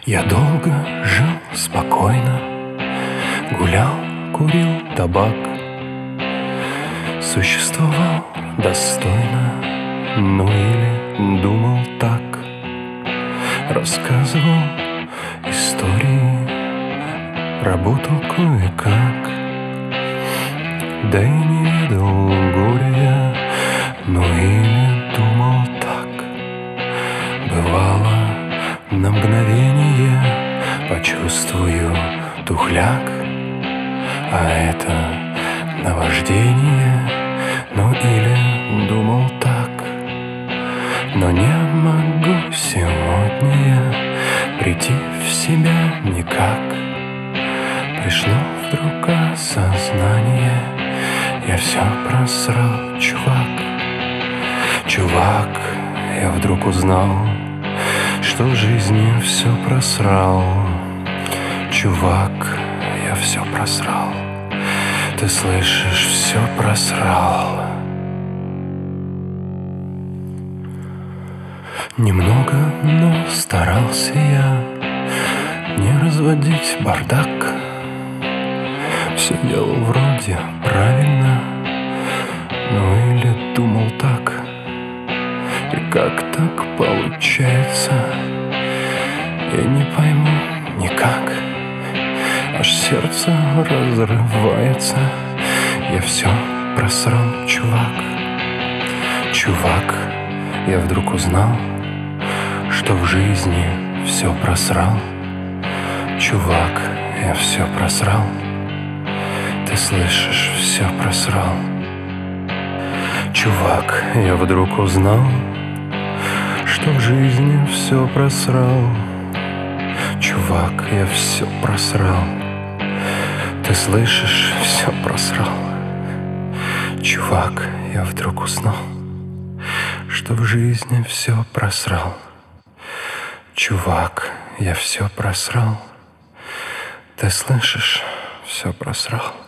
Я долго жил спокойно, гулял, курил табак, существовал достойно, ну или думал так. Рассказывал истории, работал кое-как, да и не ведал горя, ну или думал так. Бывало, на мгновение почувствую тухляк, а это наваждение, ну или думал так. Но не могу сегодня я прийти в себя никак. Пришло вдруг осознание, я все просрал, чувак. Чувак, я вдруг узнал, что в жизни все просрал. Чувак, я все просрал. Ты слышишь, все просрал. Немного, но старался я не разводить бардак. Все делал вроде правильно, ну или думал так. И как так получается, я не пойму никак. Аж сердце разрывается. Я все просрал, чувак. Чувак, я вдруг узнал, что в жизни все просрал. Чувак, я все просрал. Ты слышишь, все просрал. Чувак, я вдруг узнал, что в жизни все просрал. Чувак, я все просрал. Ты слышишь, все просрал. Чувак, я вдруг узнал, что в жизни все просрал. Чувак, я все просрал. Ты слышишь, все просрал.